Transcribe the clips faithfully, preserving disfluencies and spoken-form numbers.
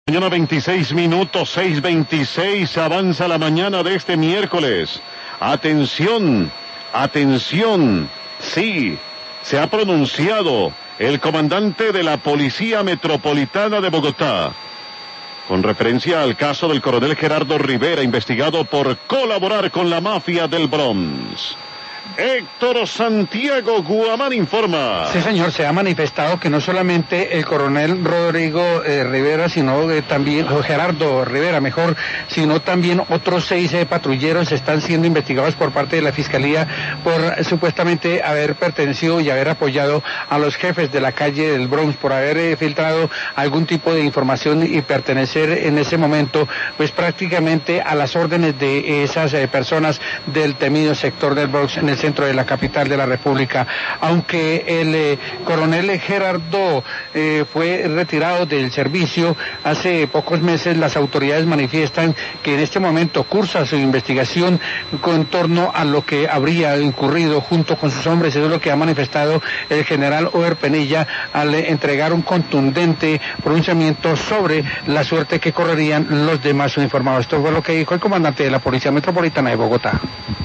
Mañana veintiséis minutos, seis veintiséis, avanza la mañana de este miércoles. Atención, atención, sí, se ha pronunciado el comandante de la Policía Metropolitana de Bogotá, con referencia al caso del coronel Gerardo Rivera, investigado por colaborar con la mafia del Bronx. Héctor Santiago Guamán informa. Sí, señor, se ha manifestado que no solamente el coronel Rodrigo eh, Rivera, sino eh, también o Gerardo Rivera, mejor, sino también otros seis eh, patrulleros están siendo investigados por parte de la Fiscalía por eh, supuestamente haber pertenecido y haber apoyado a los jefes de la calle del Bronx, por haber eh, filtrado algún tipo de información y pertenecer en ese momento, pues prácticamente a las órdenes de esas eh, personas del temido sector del Bronx en el centro de la capital de la República. Aunque el eh, coronel Gerardo eh, fue retirado del servicio hace pocos meses, las autoridades manifiestan que en este momento cursa su investigación con torno a lo que habría incurrido junto con sus hombres. Eso es lo que ha manifestado el general Ober Penilla al eh, entregar un contundente pronunciamiento sobre la suerte que correrían los demás uniformados. Esto fue lo que dijo el comandante de la Policía Metropolitana de Bogotá.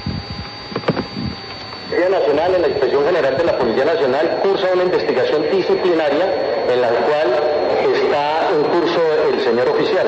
La Policía Nacional, en la Inspección General de la Policía Nacional, cursa una investigación disciplinaria en la cual está en curso el señor oficial.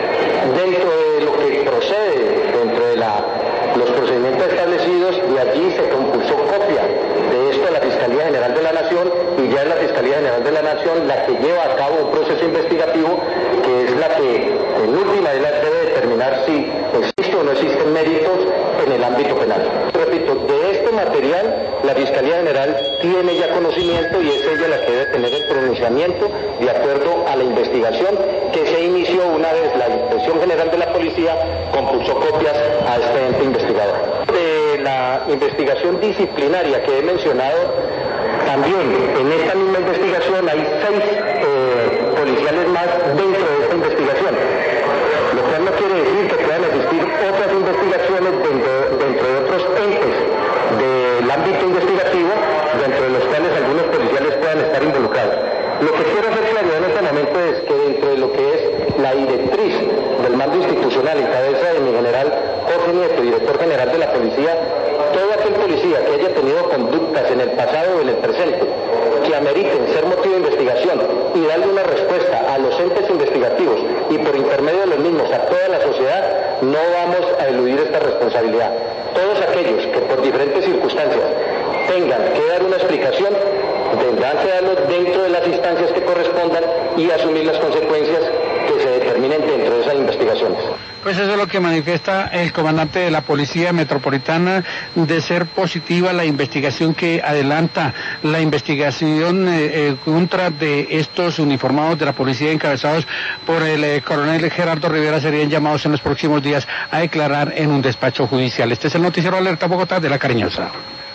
Dentro de lo que procede, dentro de la, los procedimientos establecidos, de allí se compulsó copia de esto a la Fiscalía General de la Nación, y ya es la Fiscalía General de la Nación la que lleva a cabo un proceso investigativo que es la que, en última, debe determinar si existe o no existen méritos en el ámbito penal. Repito, de este material la Fiscalía General tiene ya conocimiento y es ella la que debe tener el pronunciamiento de acuerdo a la investigación que se inició una vez la Inspección General de la Policía compulsó copias a este ente investigador. De la investigación disciplinaria que he mencionado, también en esta misma investigación hay seis eh, policiales más dentro de esta investigación, lo cual no quiere decir que puedan existir otras investigaciones dentro, dentro de otros entes del ámbito investigativo, dentro de los cuales algunos policiales puedan estar involucrados. Lo que quiero hacer claridad en este momento es que dentro de lo que es la directriz del mando institucional en cabeza de mi general Jorge Nieto, director general de la policía, todo aquel policía que haya tenido conductas en el pasado o en el presente que ameriten ser motivo de investigación y darle una respuesta a los entes investigativos y por intermedio de los mismos a toda la sociedad, no vamos a eludir esta responsabilidad. Todos aquellos que por diferentes circunstancias tengan que dar una explicación, tendrán que darlo dentro de las instancias que correspondan y asumir las consecuencias que se determinen dentro de esas investigaciones. Pues eso es lo que manifiesta el comandante de la Policía Metropolitana, de ser positiva la investigación que adelanta la investigación eh, eh, contra de estos uniformados de la policía encabezados por el eh, coronel Gerardo Rivera. Serían llamados en los próximos días a declarar en un despacho judicial. Este es el noticiero Alerta Bogotá de La Cariñosa.